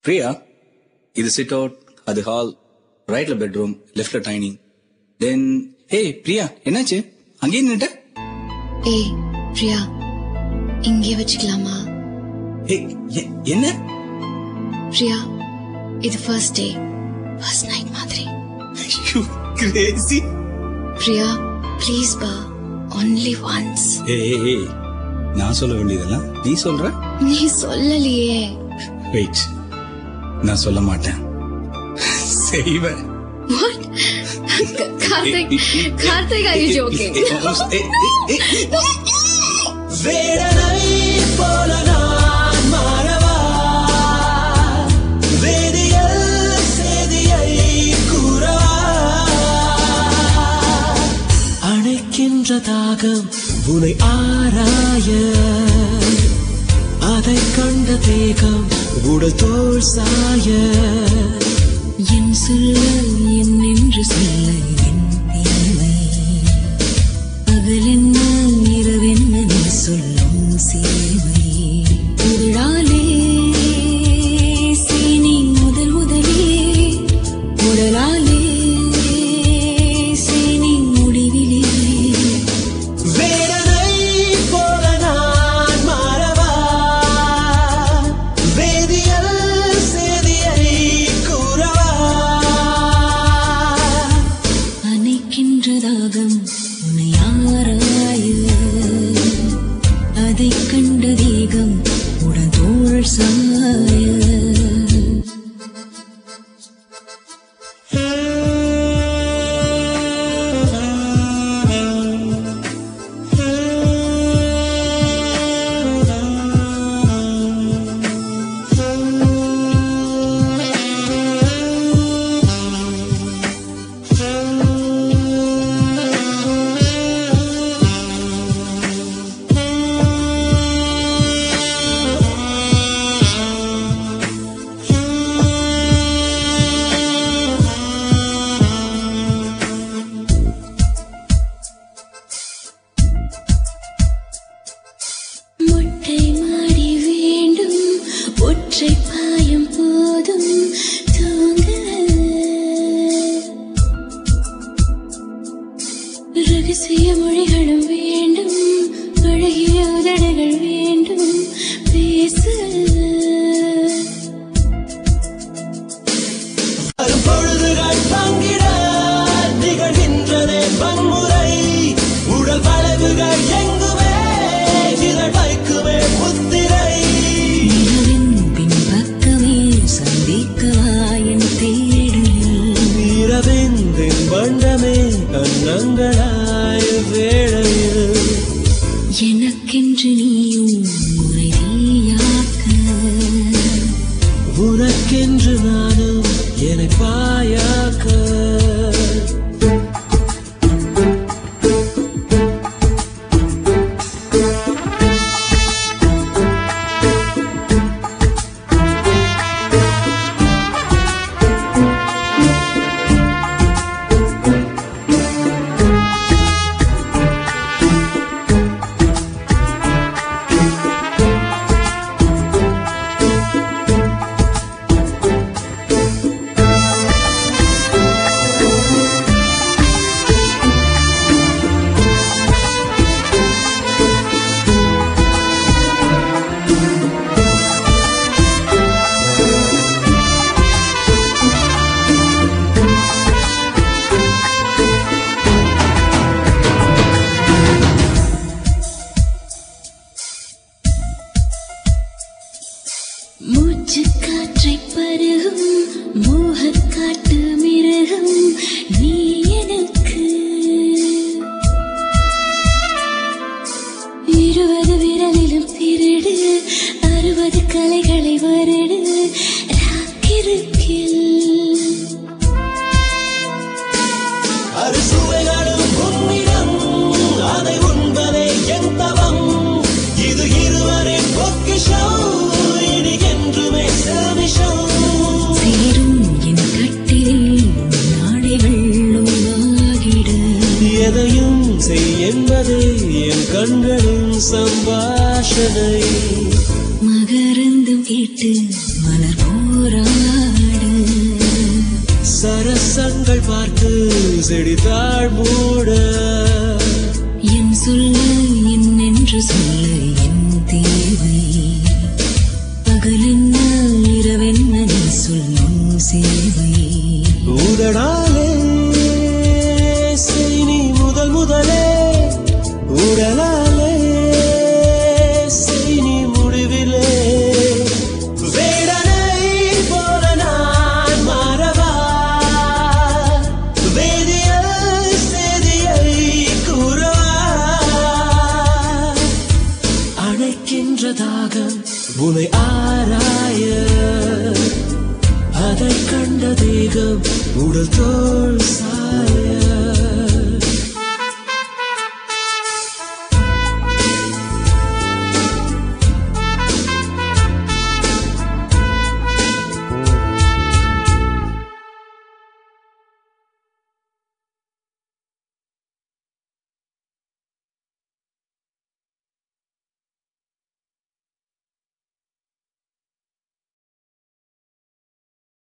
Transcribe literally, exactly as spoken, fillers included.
பிரியா, இது sit out, அது hall, ரைட்ல பெட்ரூம், லெஃப்ட்ல டைனிங். தென் ஏய் பிரியா, என்னாச்சு அங்கேயே நின்னுட்ட? ஏய் பிரியா, இங்கே வச்சுக்கலாமா? ஏய் என்ன பிரியா, இது ஃபர்ஸ்ட் டே, ஃபர்ஸ்ட் நைட் மாதிரி. You crazy. பிரியா ப்ளீஸ் பா, only once. ஏய் ஏய், நான் சொல்ல வேண்டியதெல்லாம் நீ சொல்ற? நீ சொல்லலையே. வெயிட், நான் சொல்ல மாட்டேன், செய்வேன். What? Karthik, Karthik, are you joking? வேடனை போல நான் மாறவா, வேதியல் செய்தியை கூறவா, அணைக்கின்ற தாகம் உனை ஆராய, அதை கண்ட தேகம் உடல் தோள் சாய, என் சொல்ல என் என்று சொல்ல என் தீமை, பகலென்ன இரவென்ன நீ சொல்லும் சீமை, உடலாலே சீனி முதல் முதலே, உடலாலே சீனி முடிவிலே. வேடனை போல நான் மாறவா, வேதியல் செய்தியை கூறவா, அணைக்கின்றதாகம் உன்னை ஆராய, அதை கண்ட தேகம் உடதோள் சாய. மொட்டை மாடி வேண்டும், ஒற்றை பாயம் போதும் தூங்க, ரகசிய மொழிகளும் வேண்டும், அழகிய உதடுகள் வேண்டும் பேச. பொழுதுகள் பங்கிட நிகழ்கின்றதே வன்முறை, உடல் வளைவுகள் எங்குமே இதழ் வைக்குமே முத்திரை, நிலவின் பின்பக்கமே சந்திக்கவா என் தேடலில், இரவின் தின்பண்டமே கண்ணங்களாய் வேளையில், எனக்கென்று நீயும் உரையாக்க, உனக்கென்று நானும் என்னை பாயாக்க. மூச்சு காற்றை பருகும் மோகக்காட்டு மிருகம் நீ எனக்கு, இருபது விரலிலும் திருடு, அறுபது கலைகளை வருடு ராக்கிருக்கில், அறுசுவைகளும் உன்னிடம், அதை உண்பதே என் தவம், இது இருவரின் பொக்கிஷம், இனி என்றுமே செல்விஷம். சேரும் என் கட்டிலில் நாடைகள் உருவாகிட, எதையும் செய் என்பதே என் கண்களின் சம்பாஷணை, மகரந்தம் கேட்டு மலர் போரா பார்த்து செடித்தாள் மூட என் சொல்ல என்னென்று சொல்ல என் தேவை பகலென்ன இரவென்ன நீ சொல்லும் சேவை உதடாலே செய் நீ முதல் முதலே உடலாலே செய் நீ முடிவிலே வேடனை போல நான் மாறவா வேதிய செய்தியை கூறவா அணைக்கின்ற தாகம் உனை ஆராய அதை கண்ட தேகம் உடல் தோள் சாய